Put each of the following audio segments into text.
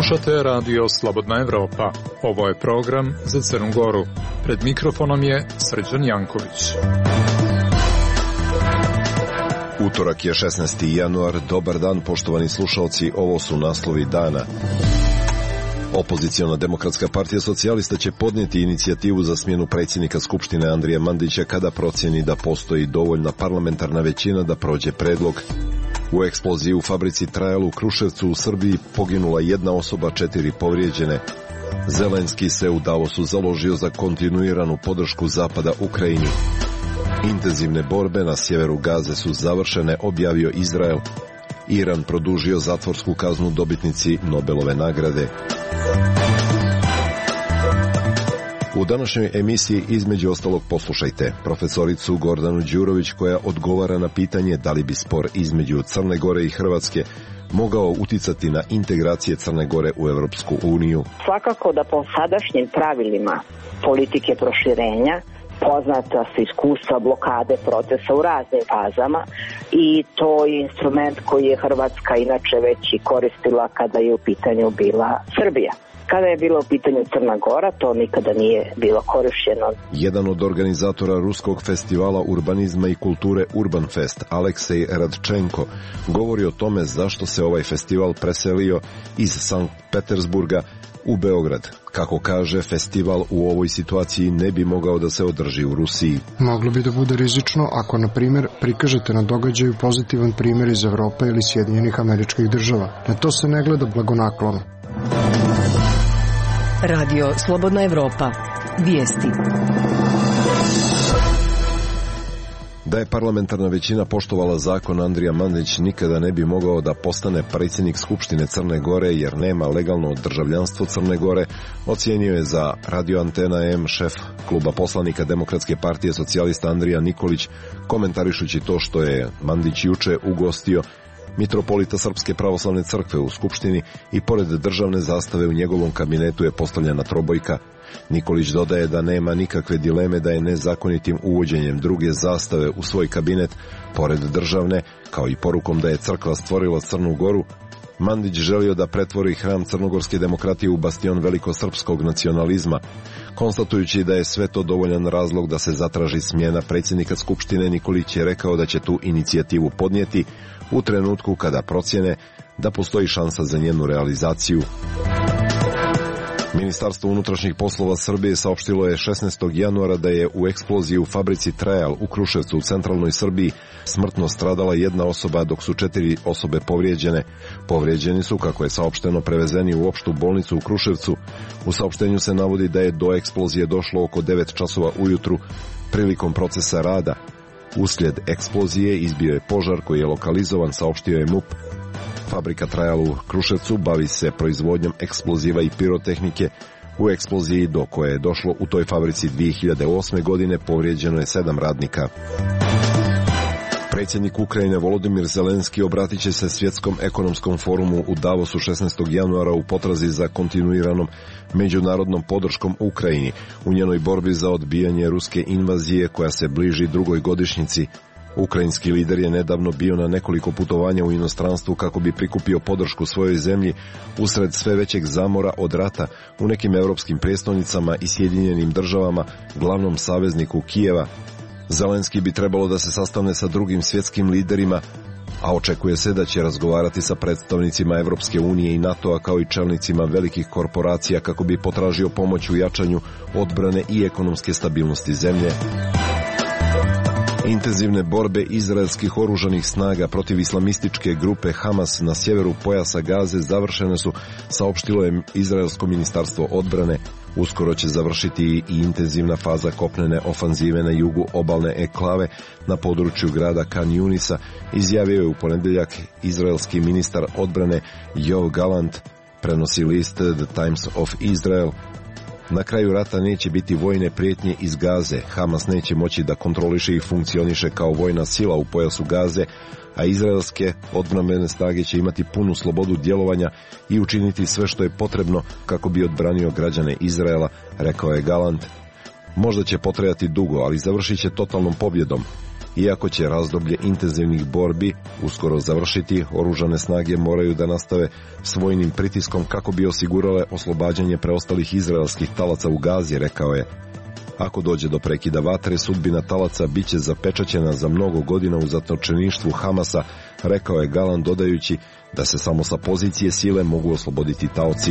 Slušate radio Slobodna Evropa. Ovo je program za Crnu Goru. Pred mikrofonom je Srđan Janković. Utorak je 16. januar. Dobar dan, poštovani slušalci. Ovo su naslovi dana. Opoziciona Demokratska partija socijalista će podnijeti inicijativu za smjenu predsjednika Skupštine Andrija Mandića kada procjeni da postoji dovoljna parlamentarna većina da prođe predlog. U eksploziji u fabrici Trajal u Kruševcu u Srbiji poginula jedna osoba, 4 povrijeđene. Zelenski se u Davosu založio za kontinuiranu podršku Zapada Ukrajini. Intenzivne borbe na sjeveru Gaze su završene, objavio Izrael. Iran produžio zatvorsku kaznu dobitnici Nobelove nagrade. U današnjoj emisiji između ostalog poslušajte profesoricu Gordanu Đurović koja odgovara na pitanje da li bi spor između Crne Gore i Hrvatske mogao uticati na integracije Crne Gore u Europsku uniju. Svakako da po sadašnjim pravilima politike proširenja poznata su iskustva blokade procesa u raznim fazama i to je instrument koji je Hrvatska inače već i koristila kada je u pitanju bila Srbija. Kada je bilo u pitanju Crna Gora, to nikada nije bilo korišćeno. Jedan od organizatora ruskog festivala urbanizma i kulture Urbanfest, Aleksej Radčenko, govori o tome zašto se ovaj festival preselio iz Sankt Petersburga u Beograd. Kako kaže, festival u ovoj situaciji ne bi mogao da se održi u Rusiji. Moglo bi da bude rizično ako, na primjer, prikažete na događaju pozitivan primjer iz Evrope ili Sjedinjenih Američkih Država. Na to se ne gleda blagonaklono. Radio Slobodna Evropa. Vijesti. Da je parlamentarna većina poštovala zakon, Andrija Mandić nikada ne bi mogao da postane predsjednik Skupštine Crne Gore jer nema legalno državljanstvo Crne Gore, ocijenio je za Radio Antena M šef kluba poslanika Demokratske partije socijalista Andrija Nikolić, komentarišući to što je Mandić juče ugostio mitropolita Srpske pravoslavne crkve u Skupštini i pored državne zastave u njegovom kabinetu je postavljena trobojka. Nikolić dodaje da nema nikakve dileme da je nezakonitim uvođenjem druge zastave u svoj kabinet, pored državne, kao i porukom da je crkva stvorila Crnu Goru, Mandić želio da pretvori hram crnogorske demokratije u bastion velikosrpskog nacionalizma. Konstatujući da je sve to dovoljan razlog da se zatraži smjena predsjednika Skupštine, Nikolić je rekao da će tu inicijativu podnijeti u trenutku kada procjene da postoji šansa za njenu realizaciju. Ministarstvo unutrašnjih poslova Srbije saopštilo je 16. januara da je u eksploziji u fabrici Trajal u Kruševcu u centralnoj Srbiji smrtno stradala jedna osoba, dok su 4 osobe povrijeđene. Povrijeđeni su, kako je saopšteno, prevezeni u opštu bolnicu u Kruševcu. U saopštenju se navodi da je do eksplozije došlo oko 9 časova ujutru prilikom procesa rada. Uslijed eksplozije izbio je požar koji je lokalizovan, saopštio je MUP. Fabrika Trajal u Kruševcu bavi se proizvodnjom eksploziva i pirotehnike. U eksploziji do koje je došlo u toj fabrici 2008. godine povrijeđeno je 7 radnika. Predsjednik Ukrajine Volodimir Zelenski obratit će se Svjetskom ekonomskom forumu u Davosu 16. januara u potrazi za kontinuiranom međunarodnom podrškom Ukrajini u njenoj borbi za odbijanje ruske invazije koja se bliži drugoj godišnjici. Ukrajinski lider je nedavno bio na nekoliko putovanja u inostranstvu kako bi prikupio podršku svojoj zemlji usred sve većeg zamora od rata u nekim europskim prijestolnicama i Sjedinjenim Državama, glavnom savezniku Kijeva. Zelenski bi trebalo da se sastane sa drugim svjetskim liderima, a očekuje se da će razgovarati sa predstavnicima Evropske unije i NATO-a kao i čelnicima velikih korporacija kako bi potražio pomoć u jačanju odbrane i ekonomske stabilnosti zemlje. Intenzivne borbe izraelskih oružanih snaga protiv islamističke grupe Hamas na sjeveru pojasa Gaze završene su, saopštilo je Izraelsko ministarstvo odbrane. Uskoro će završiti i intenzivna faza kopnene ofanzive na jugu obalne enklave na području grada Khan Yunisa, izjavio je u ponedjeljak izraelski ministar odbrane Yoav Gallant, prenosi list The Times of Israel. Na kraju rata neće biti vojne prijetnje iz Gaze, Hamas neće moći da kontroliše i funkcioniše kao vojna sila u pojasu Gaze, a izraelske odbrambene snage će imati punu slobodu djelovanja i učiniti sve što je potrebno kako bi odbranio građane Izraela, rekao je Gallant. Možda će potrajati dugo, ali završit će totalnom pobjedom. Iako će razdoblje intenzivnih borbi uskoro završiti, oružane snage moraju da nastave s vojnim pritiskom kako bi osigurale oslobađanje preostalih izraelskih talaca u Gazi, rekao je. Ako dođe do prekida vatre, sudbina talaca biće zapečaćena za mnogo godina u zatočeništvu Hamasa, rekao je Galan, dodajući da se samo sa pozicije sile mogu osloboditi taoci.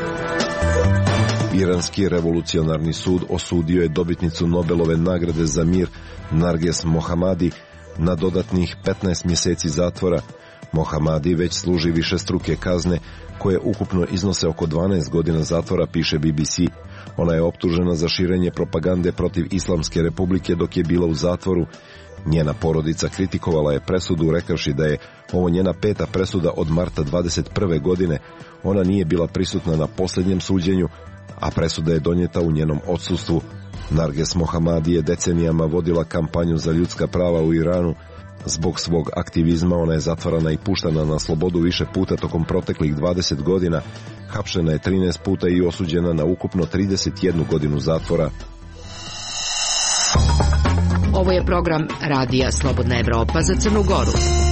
Iranski revolucionarni sud osudio je dobitnicu Nobelove nagrade za mir Narges Mohammadi na dodatnih 15 mjeseci zatvora. Mohammadi već služi višestruke kazne koje ukupno iznose oko 12 godina zatvora, piše BBC. Ona je optužena za širenje propagande protiv Islamske republike dok je bila u zatvoru. Njena porodica kritikovala je presudu rekavši da je ovo njena 5. presuda od marta 21. godine. Ona nije bila prisutna na posljednjem suđenju, a presuda je donijeta u njenom odsustvu. Narges Mohammadi je decenijama vodila kampanju za ljudska prava u Iranu. Zbog svog aktivizma ona je zatvarana i puštana na slobodu više puta tokom proteklih 20 godina. Hapšena je 13 puta i osuđena na ukupno 31 godinu zatvora. Ovo je program Radija Slobodna Evropa za Crnu Goru.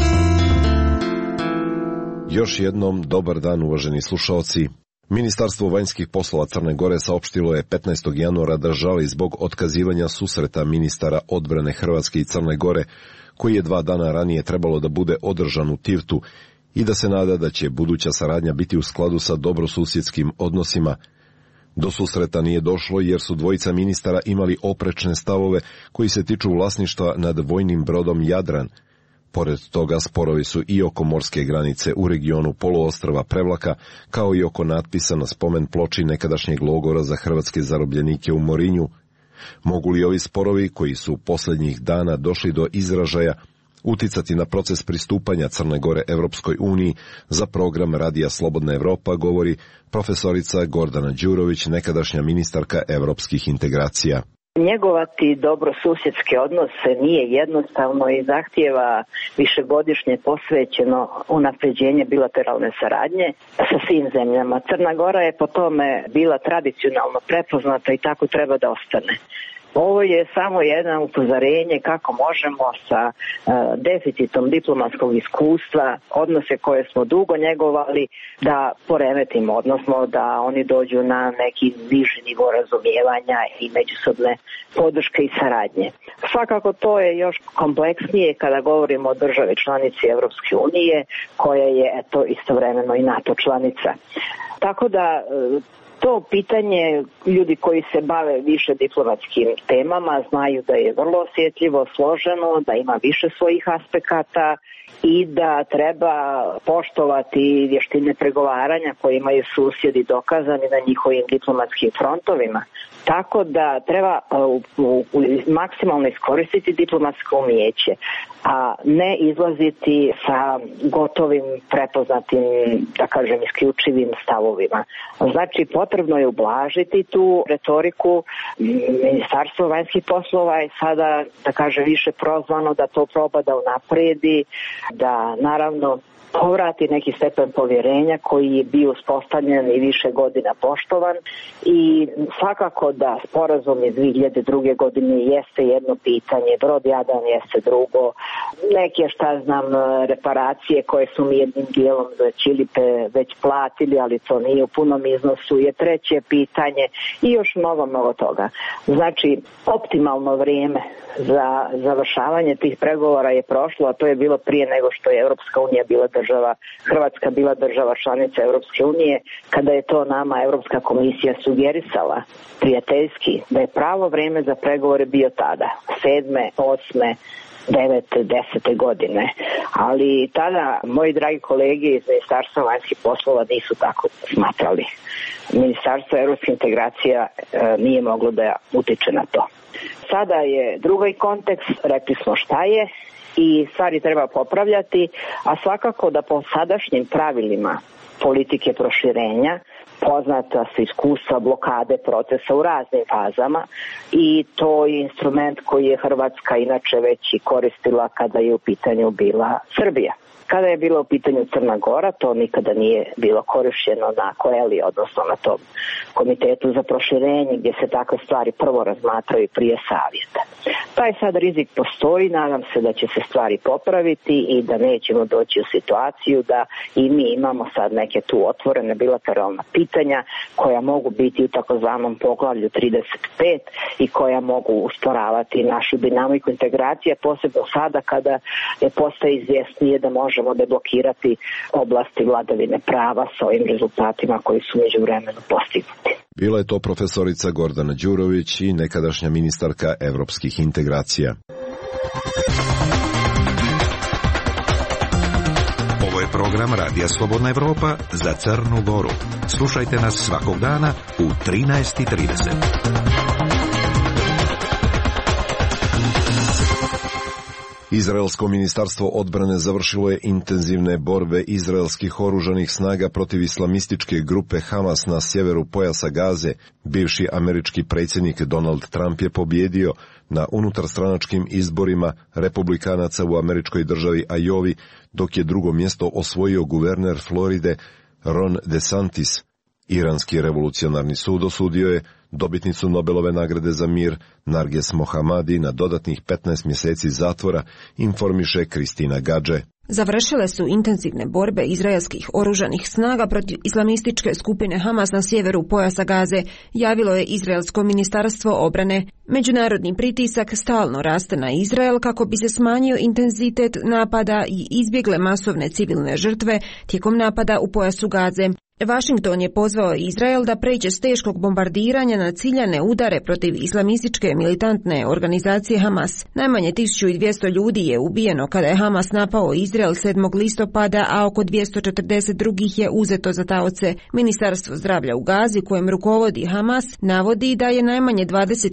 Još jednom dobar dan, uvaženi slušaoci. Ministarstvo vanjskih poslova Crne Gore saopštilo je 15. januara da žali zbog otkazivanja susreta ministara odbrane Hrvatske i Crne Gore, koji je 2 dana ranije trebalo da bude održan u Tivtu, i da se nada da će buduća saradnja biti u skladu sa dobrosusjedskim odnosima. Do susreta nije došlo jer su dvojica ministara imali oprečne stavove koji se tiču vlasništva nad vojnim brodom Jadran. Pored toga sporovi su i oko morske granice u regionu poluostrva Prevlaka, kao i oko natpisa na spomen ploči nekadašnjeg logora za hrvatske zarobljenike u Morinju. Mogu li ovi sporovi, koji su posljednjih dana došli do izražaja, uticati na proces pristupanja Crne Gore Evropskoj uniji? Za program Radija Slobodna Evropa govori profesorica Gordana Đurović, nekadašnja ministarka evropskih integracija. Njegovati dobrosusjedske odnose nije jednostavno i zahtijeva višegodišnje posvećeno unapređenje bilateralne saradnje sa svim zemljama. Crna Gora je po tome bila tradicionalno prepoznata i tako treba da ostane. Ovo je samo jedno upozorenje kako možemo sa deficitom diplomatskog iskustva, odnose koje smo dugo njegovali, da poremetimo, odnosno da oni dođu na neki niži nivo razumijevanja i međusobne podrške i saradnje. Svakako to je još kompleksnije kada govorimo o državi članici Evropske unije, koja je istovremeno i NATO članica. Tako da to pitanje, ljudi koji se bave više diplomatskim temama znaju da je vrlo osjetljivo, složeno, da ima više svojih aspekata i da treba poštovati vještine pregovaranja koje imaju susjedi dokazani na njihovim diplomatskim frontovima. Tako da treba maksimalno iskoristiti diplomatsko umijeće, a ne izlaziti sa gotovim, prepoznatim, da kažem, isključivim stavovima. Znači, potrebno je ublažiti tu retoriku. Ministarstvo vanjskih poslova je sada, da kažem, više prozvano da to proba da unaprijedi, da naravno povrati neki stepen povjerenja koji je bio uspostavljen i više godina poštovan, i svakako da sporazum iz 2002. godine jeste jedno pitanje, brod Jadran jeste drugo, neke reparacije koje su mi jednim dijelom za Čilipe već platili, ali to nije u punom iznosu, je treće pitanje i još mnogo toga. Znači, optimalno vrijeme za završavanje tih pregovora je prošlo, a to je bilo prije nego što je Europska unija bila država, Hrvatska bila država članica Europske unije, kada je to nama Europska komisija sugerisala prijateljski da je pravo vrijeme za pregovore bio tada, 7., 8., 9., 10. godine. Ali tada moji dragi kolege iz Ministarstva vanjskih poslova nisu tako smatrali. Ministarstvo europskih integracija nije moglo da utiče na to. Sada je drugi kontekst, rekli smo šta je i stvari treba popravljati, a svakako da po sadašnjim pravilima politike proširenja poznata su iskustva blokade procesa u raznim fazama i to je instrument koji je Hrvatska inače već i koristila kada je u pitanju bila Srbija. Kada je bilo u pitanju Crna Gora, to nikada nije bilo korišćeno na COELI, odnosno na tom komitetu za proširenje, gdje se takve stvari prvo razmatraju prije savjeta. Taj sad rizik postoji, nadam se da će se stvari popraviti i da nećemo doći u situaciju da i mi imamo sad neke tu otvorene bilateralna pitanja koja mogu biti u takozvanom poglavlju 35 i koja mogu usporavati našu dinamiku integracije, posebno sada kada postaje izvjesnije da možemo deblokirati oblasti vladavine prava s ovim rezultatima koji su međuvremenu postignuti. Bila je to profesorica Gordana Đurović i nekadašnja ministarka evropskih integracija. Ovo je program Radija Slobodna Evropa za Crnu Goru. Slušajte nas svakog dana u 13:30. Izraelsko ministarstvo odbrane završilo je intenzivne borbe izraelskih oružanih snaga protiv islamističke grupe Hamas na sjeveru pojasa Gaze. Bivši američki predsjednik Donald Trump je pobjedio na unutarstranačkim izborima republikanaca u američkoj državi Iowi, dok je drugo mjesto osvojio guverner Floride Ron DeSantis. Iranski revolucionarni sud osudio je dobitnicu Nobelove nagrade za mir Narges Mohammadi na dodatnih 15 mjeseci zatvora, informiše Kristina Gadže. Završile su intenzivne borbe izraelskih oružanih snaga protiv islamističke skupine Hamas na sjeveru pojasa Gaze, javilo je Izraelsko ministarstvo obrane. Međunarodni pritisak stalno raste na Izrael kako bi se smanjio intenzitet napada i izbjegle masovne civilne žrtve tijekom napada u pojasu Gaze. Washington je pozvao Izrael da pređe s teškog bombardiranja na ciljane udare protiv islamističke militantne organizacije Hamas. Najmanje 1200 ljudi je ubijeno kada je Hamas napao Izrael 7. listopada, a oko 240 drugih je uzeto za taoce. Ministarstvo zdravlja u Gazi, kojem rukovodi Hamas, navodi da je najmanje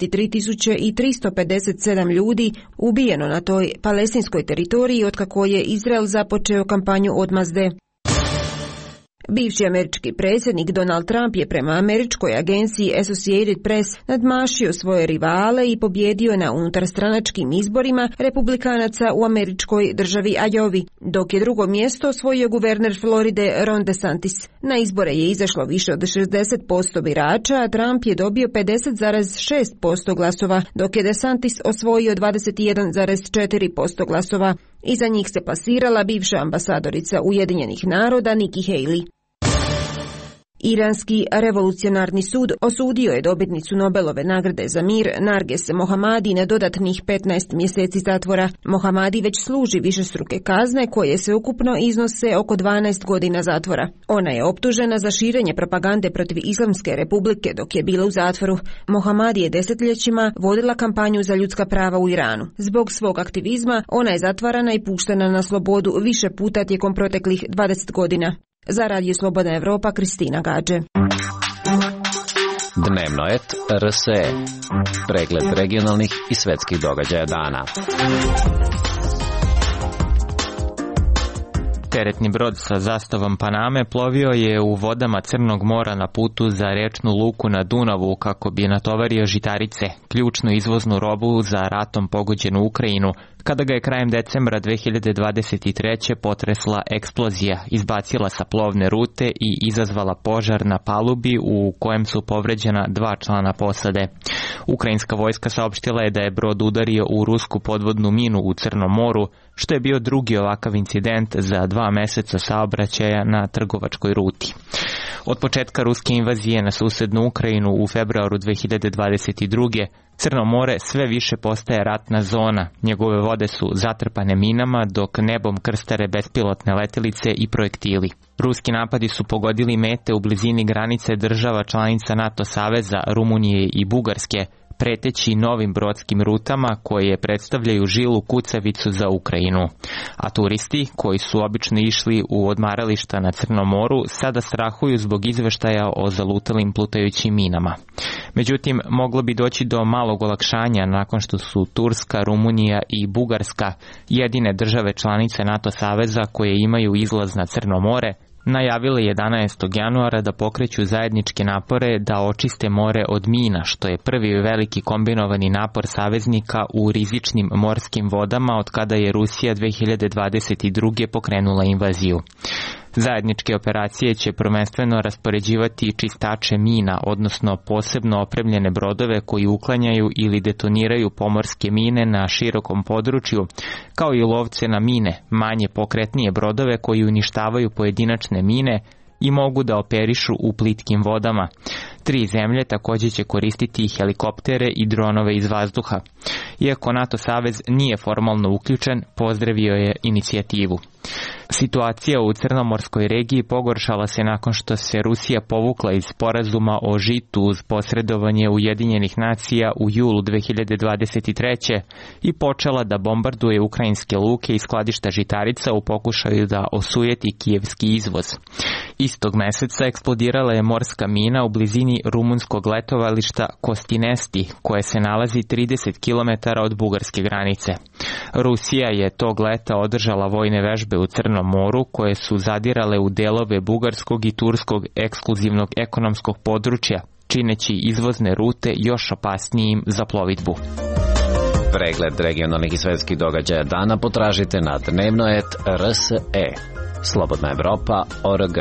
23.357 ljudi ubijeno na toj palestinskoj teritoriji otkako je Izrael započeo kampanju odmazde. Bivši američki predsjednik Donald Trump je prema američkoj agenciji Associated Press nadmašio svoje rivale i pobjedio na unutarstranačkim izborima republikanaca u američkoj državi Iowi, dok je drugo mjesto osvojio guverner Floride Ron DeSantis. Na izbore je izašlo više od 60% birača, a Trump je dobio 50,6% glasova, dok je DeSantis osvojio 21,4% glasova. Iza njih se plasirala bivša ambasadorica Ujedinjenih naroda Nikki Haley. Iranski revolucionarni sud osudio je dobitnicu Nobelove nagrade za mir Narges Mohammadi na dodatnih 15 mjeseci zatvora. Mohammadi već služi višestruke kazne koje se ukupno iznose oko 12 godina zatvora. Ona je optužena za širenje propagande protiv Islamske republike dok je bila u zatvoru. Mohammadi je desetljećima vodila kampanju za ljudska prava u Iranu. Zbog svog aktivizma ona je zatvarana i puštena na slobodu više puta tijekom proteklih 20 godina. Za Radio Slobodna Evropa, Kristina Gadže. Dnevnoet RSE. Pregled regionalnih i svetskih događaja dana. Teretni brod sa zastavom Paname plovio je u vodama Crnog mora na putu za rečnu luku na Dunavu kako bi natovario žitarice, ključnu izvoznu robu za ratom pogođenu Ukrajinu, kada ga je krajem decembra 2023. potresla eksplozija, izbacila sa plovne rute i izazvala požar na palubi u kojem su povređena 2 člana posade. Ukrajinska vojska saopštila je da je brod udario u rusku podvodnu minu u Crnom moru, što je bio drugi ovakav incident za 2 mjeseca saobraćaja na trgovačkoj ruti. Od početka ruske invazije na susednu Ukrajinu u februaru 2022. Crno more sve više postaje ratna zona. Njegove vode su zatrpane minama, dok nebom krstare bespilotne letjelice i projektili. Ruski napadi su pogodili mete u blizini granice država članica NATO saveza, Rumunije i Bugarske, preteći novim brodskim rutama koje predstavljaju žilu kucavicu za Ukrajinu. A turisti, koji su obično išli u odmarališta na Crnom moru, sada strahuju zbog izveštaja o zalutalim plutajućim minama. Međutim, moglo bi doći do malog olakšanja nakon što su Turska, Rumunija i Bugarska, jedine države članice NATO saveza koje imaju izlaz na Crno more, najavili 11. januara da pokreću zajedničke napore da očiste more od mina, što je prvi veliki kombinovani napor saveznika u rizičnim morskim vodama od kada je Rusija 2022. pokrenula invaziju. Zajedničke operacije će prvenstveno raspoređivati čistače mina, odnosno posebno opremljene brodove koji uklanjaju ili detoniraju pomorske mine na širokom području, kao i lovce na mine, manje pokretnije brodove koji uništavaju pojedinačne mine i mogu da operišu u plitkim vodama. 3 zemlje takođe će koristiti helikoptere i dronove iz vazduha. Iako NATO savez nije formalno uključen, pozdravio je inicijativu. Situacija u Crnomorskoj regiji pogoršala se nakon što se Rusija povukla iz sporazuma o žitu uz posredovanje Ujedinjenih nacija u julu 2023. i počela da bombarduje ukrajinske luke i skladišta žitarica u pokušaju da osujeti kijevski izvoz. Istog meseca eksplodirala je morska mina u blizini rumunskog letovališta Kostinesti, koje se nalazi 30 km od bugarske granice. Rusija je tog leta održala vojne vežbe u Crnom moru koje su zadirale u delove bugarskog i turskog ekskluzivnog ekonomskog područja, čineći izvozne rute još opasnijim za plovidbu. Pregled regionalnih i svetskih događaja dana potražite na dnevnoet.rse. Slobodna Evropa.org.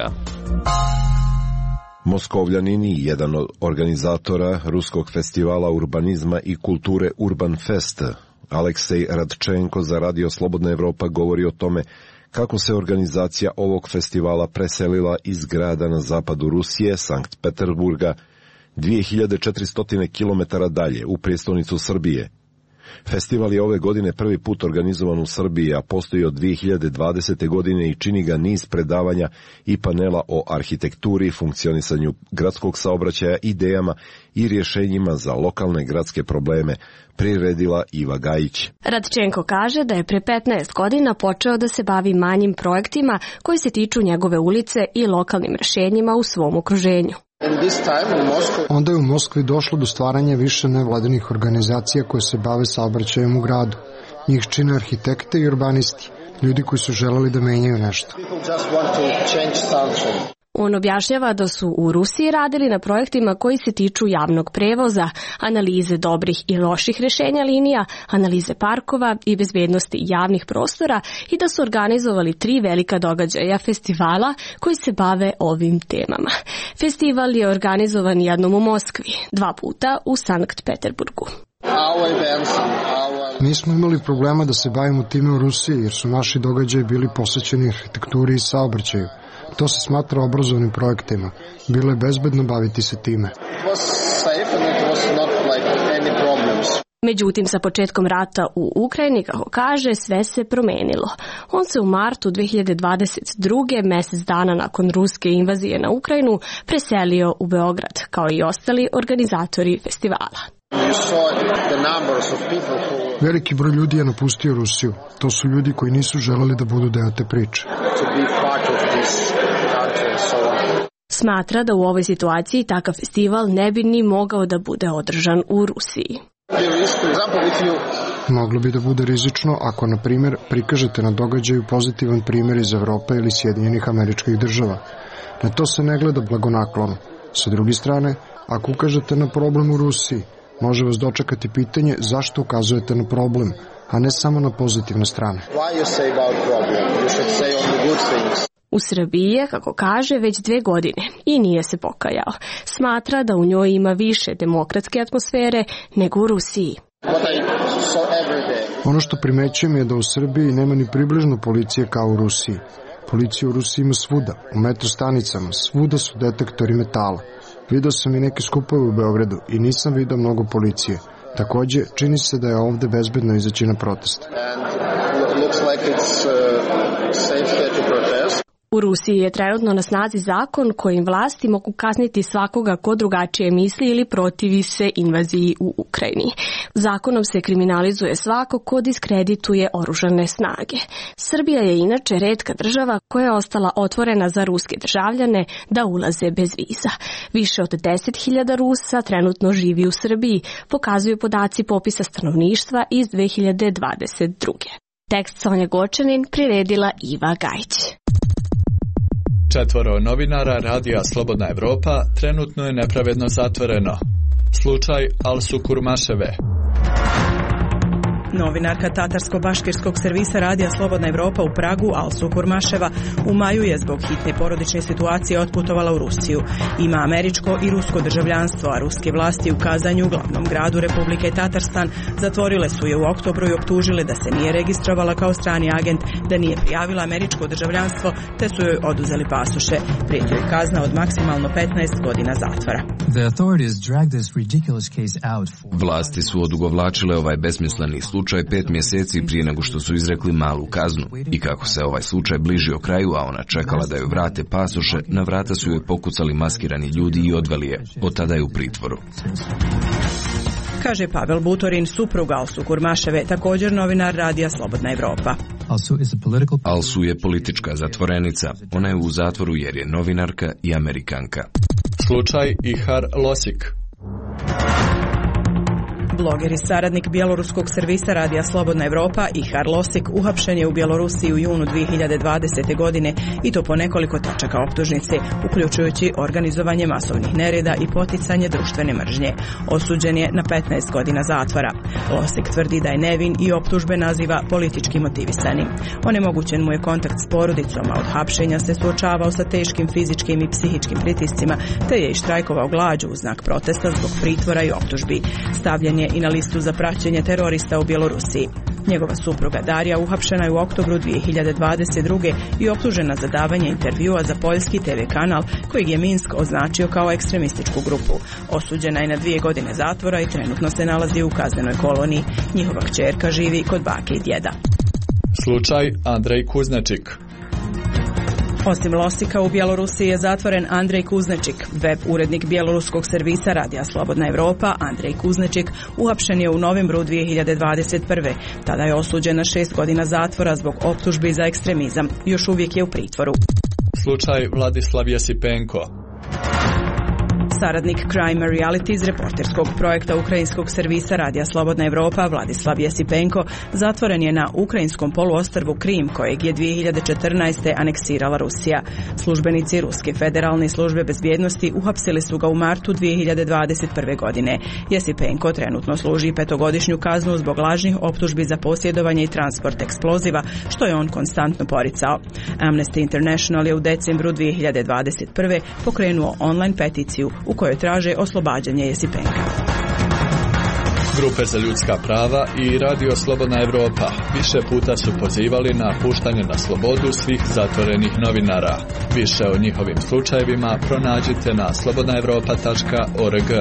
Moskovljanin, jedan od organizatora ruskog festivala urbanizma i kulture Urban Fest, Aleksej Radčenko za Radio Slobodna Evropa govori o tome kako se organizacija ovog festivala preselila iz grada na zapadu Rusije, Sankt Peterburga, 2400 km dalje, u prijestolnicu Srbije. Festival je ove godine prvi put organizovan u Srbiji, a postoji od 2020. godine i čini ga niz predavanja i panela o arhitekturi, funkcionisanju gradskog saobraćaja, idejama i rješenjima za lokalne gradske probleme, priredila Iva Gajić. Radčenko kaže da je pre 15 godina počeo da se bavi manjim projektima koji se tiču njegove ulice i lokalnim rješenjima u svom okruženju. Onda je u Moskvi došlo do stvaranja više nevladinih organizacija koje se bave saobraćajem u gradu. Njih čine arhitekte i urbanisti, ljudi koji su želeli da menjaju nešto. On objašnjava da su u Rusiji radili na projektima koji se tiču javnog prevoza, analize dobrih i loših rješenja linija, analize parkova i bezbednosti javnih prostora i da su organizovali 3 velika događaja festivala koji se bave ovim temama. Festival je organizovan jednom u Moskvi, 2 puta u Sankt Peterburgu. Nismo imali problema da se bavimo time u Rusiji jer su naši događaji bili posvećeni arhitekturi i saobraćaju. To se smatra obrazovnim projektima. Bilo je bezbedno baviti se time. Međutim, sa početkom rata u Ukrajini, kako kaže, sve se promenilo. On se u martu 2022. mjesec dana nakon ruske invazije na Ukrajinu preselio u Beograd, kao i ostali organizatori festivala. Veliki broj ljudi je napustio Rusiju. To su ljudi koji nisu želeli da budu deo te priče. Smatra da u ovoj situaciji takav festival ne bi ni mogao da bude održan u Rusiji. Moglo bi da bude rizično ako, na primjer, prikažete na događaju pozitivan primjer iz Evrope ili Sjedinjenih Američkih Država. Na to se ne gleda blagonaklono. Sa druge strane, ako ukažete na problem u Rusiji, može vas dočekati pitanje zašto ukazujete na problem, a ne samo na pozitivne strane. U Srbiji je, kako kaže, već 2 godine i nije se pokajao. Smatra da u njoj ima više demokratske atmosfere nego u Rusiji. Ono što primećujem je da u Srbiji nema ni približno policije kao u Rusiji. Policija u Rusiji ima svuda, u metro stanicama, svuda su detektori metala. Video sam i neke skupove u Beogradu i nisam video mnogo policije. Takođe, čini se da je ovde bezbedno izaći na protest. U Rusiji je trenutno na snazi zakon kojim vlasti mogu kazniti svakoga ko drugačije misli ili protivi se invaziji u Ukrajini. Zakonom se kriminalizuje svako ko diskredituje oružane snage. Srbija je inače retka država koja je ostala otvorena za ruske državljane da ulaze bez viza. Više od 10.000 Rusa trenutno živi u Srbiji, pokazuju podaci popisa stanovništva iz 2022. Tekst Sonja Gočanin priredila Iva Gajić. 4 novinara Radija Slobodna Evropa trenutno je nepravedno zatvoreno. Slučaj Alsu Kurmaševe. Novinarka tatarsko-baškirskog servisa radija Slobodna Evropa u Pragu, Alsu Kurmaševa, u maju je zbog hitne porodične situacije otputovala u Rusiju. Ima američko i rusko državljanstvo, a ruske vlasti u Kazanju, glavnom gradu Republike Tatarstan, zatvorile su je u oktobru i optužile da se nije registrovala kao strani agent, da nije prijavila američko državljanstvo, te su joj oduzeli pasoše. Prijeti joj kazna od maksimalno 15 godina zatvora. Vlasti su odugovlačile ovaj besmisleni slučaj 5 mjeseci prije nego što su izrekli malu kaznu. I kako se ovaj slučaj bližio kraju, a ona čekala da joj vrate pasoše, na vrata su joj pokucali maskirani ljudi i odveli je. Od tada je u pritvoru. Kaže Pavel Butorin, suprug Alsu Kurmaševe, također novinar radija Slobodna Evropa. Alsu je politička zatvorenica. Ona je u zatvoru jer je novinarka i Amerikanka. Slučaj Ihar Losik. Bloger i saradnik bjeloruskog servisa radija Slobodna Evropa Ihar Losik uhapšen je u Bjelorusiji u junu 2020. godine i to po nekoliko tačaka optužnice, uključujući organizovanje masovnih nereda i poticanje društvene mržnje. Osuđen je na 15 godina zatvora. Losik tvrdi da je nevin i optužbe naziva politički motivisanim. Onemogućen mu je kontakt s porodicom, a od hapšenja se suočavao sa teškim fizičkim i psihičkim pritiscima, te je i štrajkovao glađu u znak protesta zbog pritvora i optužbi. Stavljen je i na listu za praćenje terorista u Bjelorusiji. Njegova supruga Darija uhapšena je u oktobru 2022. i optužena za davanje intervjua za poljski TV kanal kojeg je Minsk označio kao ekstremističku grupu. Osuđena je na 2 godine zatvora i trenutno se nalazi u kaznenoj koloniji. Njihova kćerka živi kod bake i djeda. Slučaj Andrej Kuznečik. Osim Losika, u Bjelorusiji je zatvoren Andrej Kuznečik. Web urednik bjeloruskog servisa radija Slobodna Evropa, Andrej Kuznečik, uhapšen je u novembru 2021. Tada je osuđen na 6 godina zatvora zbog optužbi za ekstremizam. Još uvijek je u pritvoru. Slučaj Vladislav Jesipenko. Saradnik Crime Reality iz reporterskog projekta ukrajinskog servisa radija Slobodna Evropa Vladislav Jesipenko zatvoren je na ukrajinskom poluostrvu Krim, kojeg je 2014. aneksirala Rusija. Službenici Ruske federalne službe bezbjednosti uhapsili su ga u martu 2021. godine. Jesipenko trenutno služi 5-godišnju kaznu zbog lažnih optužbi za posjedovanje i transport eksploziva, što je on konstantno poricao. Amnesty International je u decembru 2021. pokrenuo online peticiju u kojoj traže oslobađanje Jesipenka. Grupe za ljudska prava i Radio Slobodna Evropa više puta su pozivali na puštanje na slobodu svih zatvorenih novinara. Više o njihovim slučajevima pronađite na slobodnaevropa.org.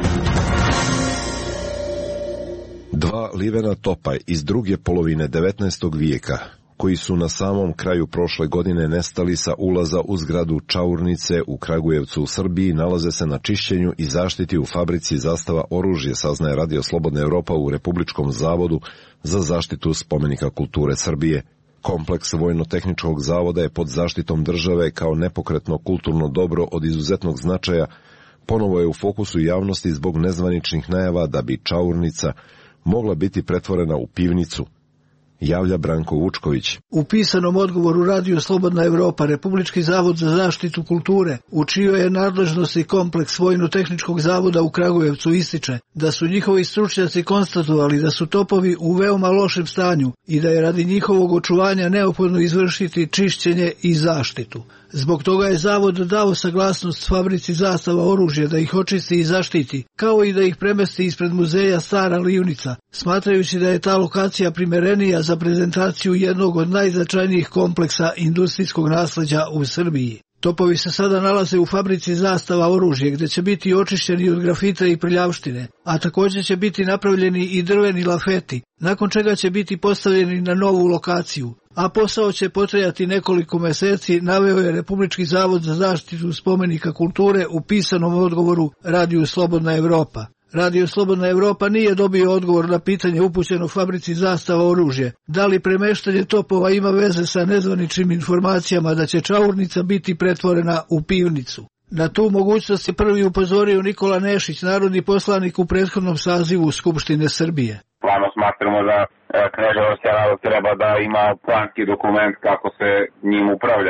2 livena topa iz druge polovine 19. vijeka, koji su na samom kraju prošle godine nestali sa ulaza u zgradu Čaurnice u Kragujevcu u Srbiji, nalaze se na čišćenju i zaštiti u fabrici Zastava oružje, saznaje Radio Slobodna Evropa u Republičkom zavodu za zaštitu spomenika kulture Srbije. Kompleks Vojno-tehničkog zavoda je pod zaštitom države kao nepokretno kulturno dobro od izuzetnog značaja. Ponovo je u fokusu javnosti zbog nezvaničnih najava da bi Čaurnica mogla biti pretvorena u pivnicu, javlja Branko Vučković. U pisanom odgovoru Radio Slobodna Evropa Republički zavod za zaštitu kulture, u čijoj je nadležnosti kompleks Vojno-tehničkog zavoda u Kragujevcu, ističe da su njihovi stručnjaci konstatovali da su topovi u veoma lošem stanju i da je radi njihovog očuvanja neophodno izvršiti čišćenje i zaštitu. Zbog toga je zavod dao saglasnost fabrici Zastava oružja da ih očisti i zaštiti, kao i da ih premesti ispred muzeja Stara Livnica, smatrajući da je ta lokacija primerenija za prezentaciju jednog od najznačajnijih kompleksa industrijskog nasleđa u Srbiji. Topovi se sada nalaze u fabrici Zastava oružje, gdje će biti očišćeni od grafita i prljavštine, a također će biti napravljeni i drveni lafeti, nakon čega će biti postavljeni na novu lokaciju. A posao će potrajati nekoliko mjeseci, naveo je Republički zavod za zaštitu spomenika kulture u pisanom odgovoru Radiju Slobodna Evropa. Radio Slobodna Evropa nije dobio odgovor na pitanje upućeno fabrici Zastava oružje. Da li premeštanje topova ima veze sa nezvaničnim informacijama da će Čaurnica biti pretvorena u pivnicu? Na tu mogućnost je prvi upozorio Nikola Nešić, narodni poslanik u prethodnom sazivu Skupštine Srbije. Stvarno smatramo da Kneževac treba da ima planski dokument kako se njim upravlja.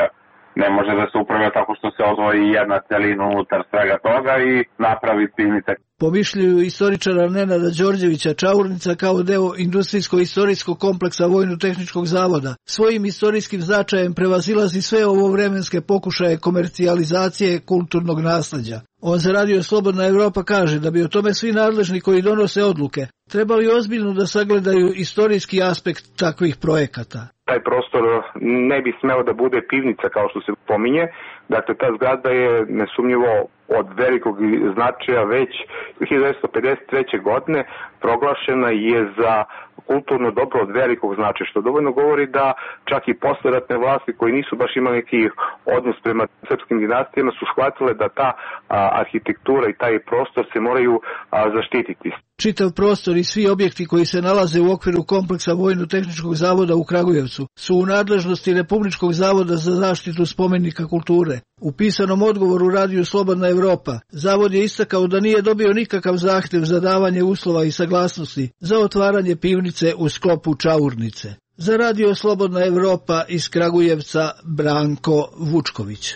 Ne može da se upravlja tako što se odvoji jedna celina unutar svega toga i napravi pivnica. Po mišljenju istoričara Nenada Đorđevića, Čaurnica kao deo industrijsko-istorijskog kompleksa Vojno-tehničkog zavoda svojim istorijskim značajem prevazilazi sve ovovremenske pokušaje komercijalizacije kulturnog nasleđa. On za Radio Slobodna Evropa kaže da bi o tome svi nadležni koji donose odluke trebali ozbiljno da sagledaju istorijski aspekt takvih projekata. Taj prostor ne bi smeo da bude pivnica kao što se pominje. Dakle, ta zgrada je nesumnjivo od velikog značaja već 1953. godine proglašena je za kulturno dobro od velikog značaja, što dovoljno govori da čak i posleratne vlasti koji nisu baš imali neki odnos prema srpskim dinastijama su shvatile da ta arhitektura i taj prostor se moraju zaštititi. Čitav prostor i svi objekti koji se nalaze u okviru kompleksa Vojno-tehničkog zavoda u Kragujevcu su u nadležnosti Republičkog zavoda za zaštitu spomenika kulture. U pisanom odgovoru Radiju Slobodna Evropa, zavod je istakao da nije dobio nikakav zahtev za davanje uslova i saglasnosti za otvaranje pivnice u sklopu Čaurnice. Za Radio Slobodna Evropa iz Kragujevca Branko Vučković.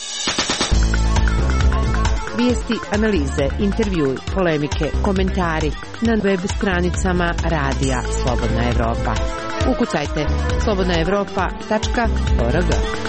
Vijesti, analize, intervjui, polemike, komentari na web stranicama Radija Slobodna Evropa. Ukucajte slobodnaevropa.org.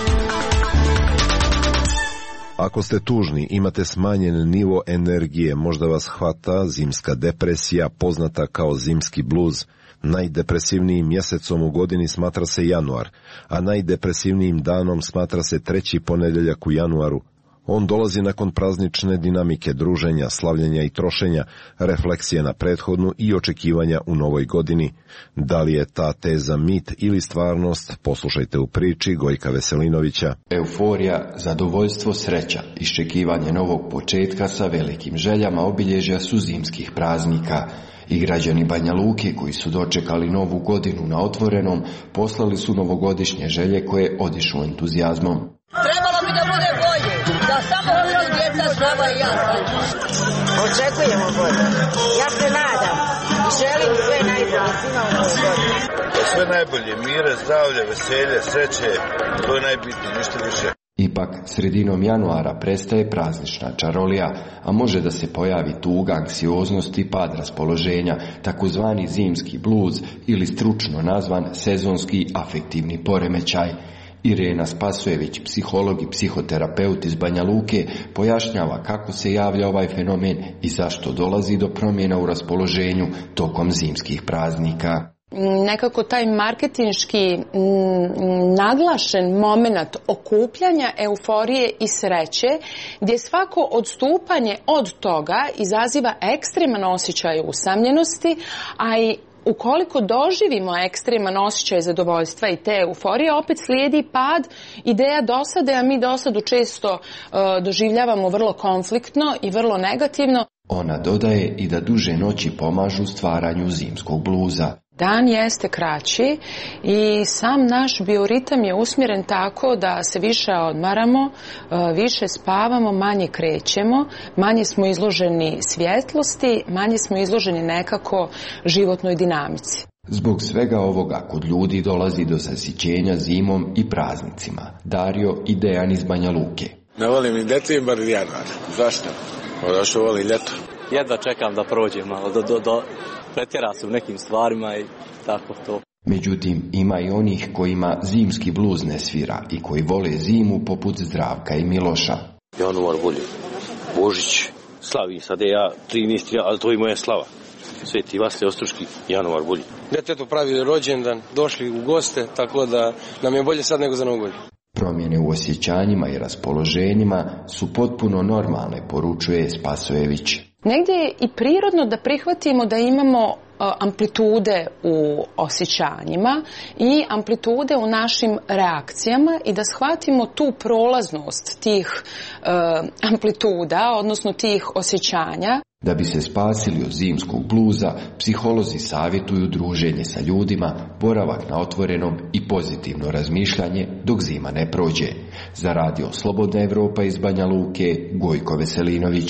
Ako ste tužni, imate smanjen nivo energije, možda vas hvata zimska depresija, poznata kao zimski bluz. Najdepresivnijim mjesecom u godini smatra se januar, a najdepresivnijim danom smatra se 3. ponedjeljak u januaru. On dolazi nakon praznične dinamike druženja, slavljenja i trošenja, refleksije na prethodnu i očekivanja u novoj godini. Da li je ta teza mit ili stvarnost, poslušajte u priči Gojka Veselinovića. Euforija, zadovoljstvo, sreća, iščekivanje novog početka sa velikim željama obilježja su zimskih praznika. I građani Banja Luke koji su dočekali novu godinu na otvorenom, poslali su novogodišnje želje koje odišu entuzijazmom. Trebalo bi da bude bolje, da samo budu djeca zdrava i jasna. Očekujemo bolje. Ja se nadam i želim sve najbolje svima u novoj godini. Sve najbolje, mire, zdravlje, veselje, sreće, to je najbitnije, ništa više. Ipak, sredinom januara prestaje praznična čarolija, a može da se pojavi tuga, anksioznost i pad raspoloženja, takozvani zimski bluz ili stručno nazvan sezonski afektivni poremećaj. Irena Spasojević, psiholog i psihoterapeut iz Banja Luke, pojašnjava kako se javlja ovaj fenomen i zašto dolazi do promjena u raspoloženju tokom zimskih praznika. Nekako taj marketinški naglašen moment okupljanja, euforije i sreće, gdje svako odstupanje od toga izaziva ekstreman osjećaj usamljenosti, a i ukoliko doživimo ekstreman osjećaj zadovoljstva i te euforije, opet slijedi pad ideja dosade, a mi dosadu često doživljavamo vrlo konfliktno i vrlo negativno. Ona dodaje i da duže noći pomažu stvaranju zimskog bluza. Dan jeste kraći i sam naš bioritam je usmjeren tako da se više odmaramo, više spavamo, manje krećemo, manje smo izloženi svjetlosti, manje smo izloženi nekako životnoj dinamici. Zbog svega ovoga kod ljudi dolazi do zasićenja zimom i praznicima. Dario i Dejan iz Banja Luke. Ne volim ni decembar ni januar. Zašto? Zašto volim ljeto? Jedva čekam da prođem malo, pretjera se u nekim stvarima i tako to. Međutim, ima i onih kojima zimski bluz ne svira i koji vole zimu poput Zdravka i Miloša. Januar bolje. Božić slavi sad ja 13. ali to je moja slava. Sveti Vasilij Ostruški, januar bolje. Djetetu pravi rođendan, došli u goste, tako da nam je bolje sad nego za Novu godinu. Promjene u osjećanjima i raspoloženjima su potpuno normalne, poručuje Spasojević. Negdje je i prirodno da prihvatimo da imamo amplitude u osjećanjima i amplitude u našim reakcijama i da shvatimo tu prolaznost tih amplituda, odnosno tih osjećanja. Da bi se spasili od zimskog bluza, psiholozi savjetuju druženje sa ljudima, boravak na otvorenom i pozitivno razmišljanje dok zima ne prođe. Za Radio Slobodna Evropa iz Banja Luke, Gojko Veselinović.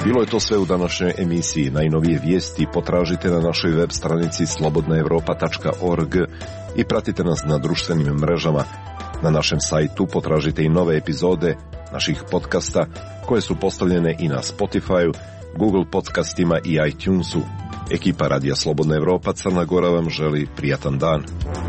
Bilo je to sve u današnjoj emisiji. Najnovije vijesti potražite na našoj web stranici slobodnaevropa.org i pratite nas na društvenim mrežama. Na našem sajtu potražite i nove epizode naših podcasta koje su postavljene i na Spotify-u, Google podcastima i iTunesu. Ekipa Radija Slobodna Evropa Crna Gora vam želi prijatan dan.